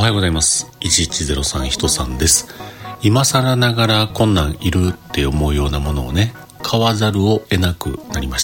はようございます。1103ひとさんです。今更ながらこんなんいるって思うようなものをね、買わざるを得なくなりました。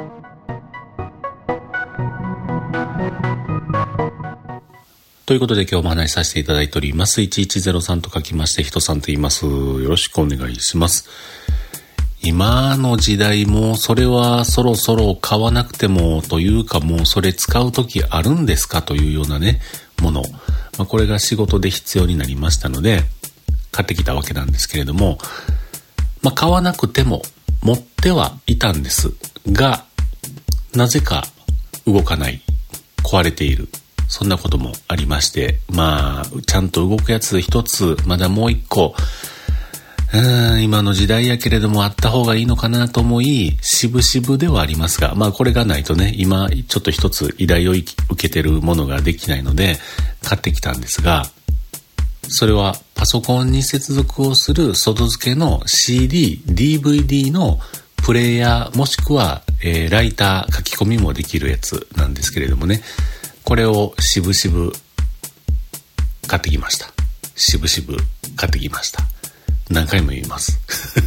ということで今日もお話しさせていただいております。1103と書きましてひとさんと言います。よろしくお願いします。今の時代もそれはそろそろ買わなくてもというか、もうそれ使う時あるんですかというようなねもの、これが仕事で必要になりましたので買ってきたわけなんですけれども、買わなくても持ってはいたんですが、なぜか動かない、壊れている、そんなこともありまして、ちゃんと動くやつ一つ、まだもう一個今の時代やけれどもあった方がいいのかなと思い、渋々ではありますが、これがないとね、今ちょっと一つ依頼を受けてるものができないので買ってきたんですが、それはパソコンに接続をする外付けの CD、DVD のプレイヤーもしくは、ライター書き込みもできるやつなんですけれどもね、これを渋々買ってきました。何回も言います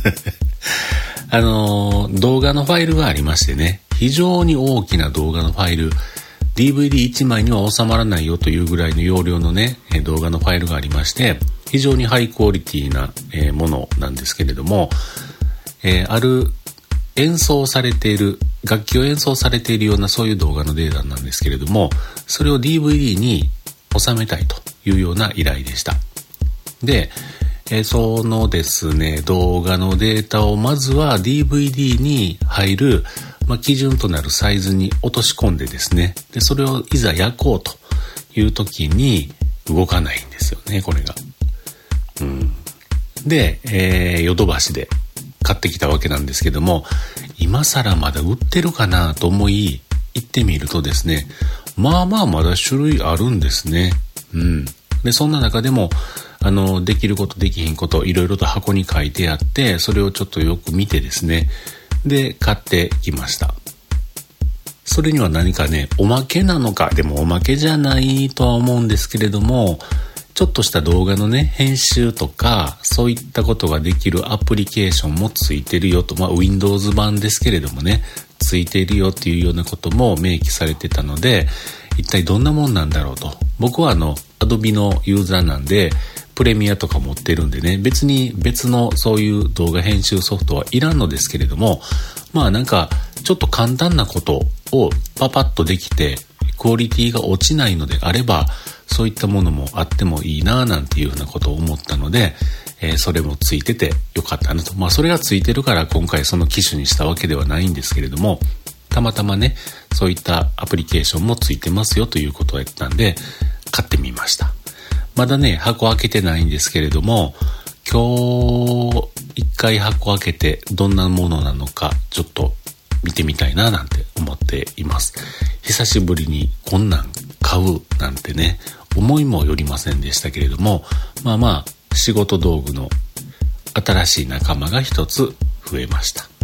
動画のファイルがありましてね、非常に大きな動画のファイル、 DVD1 枚には収まらないよというぐらいの容量のね動画のファイルがありまして、非常にハイクオリティなものなんですけれども、ある演奏されている、楽器を演奏されているようなそういう動画のデータなんですけれども、それを DVD に収めたいというような依頼でした。でそのですね、動画のデータをまずは DVD に入る、基準となるサイズに落とし込んでですね、でそれをいざ焼こうという時に動かないんですよね、これが。で、ヨドバシで買ってきたわけなんですけども、今更まだ売ってるかなと思い行ってみるとですね、まだ種類あるんですね。でそんな中でもできることできひんこといろいろと箱に書いてあって、それをちょっとよく見てですね、で買ってきました。それには何かね、おまけなのか、でもおまけじゃないとは思うんですけれども、ちょっとした動画のね編集とかそういったことができるアプリケーションもついてるよと、Windows 版ですけれどもねついているよっていうようなことも明記されてたので、一体どんなもんなんだろうと。僕はAdobe のユーザーなんでプレミアとか持ってるんでね、別に別のそういう動画編集ソフトはいらんのですけれども、なんかちょっと簡単なことをパパッとできてクオリティが落ちないのであれば、そういったものもあってもいいななんていうふうなことを思ったので、それもついててよかったなと。それがついてるから今回その機種にしたわけではないんですけれども、たまたまねそういったアプリケーションもついてますよということをやったんで買ってみました。まだね箱開けてないんですけれども、今日一回箱開けてどんなものなのかちょっと見てみたいななんて思っています。久しぶりにこんなん買うなんてね思いもよりませんでしたけれども、仕事道具の新しい仲間が一つ増えました。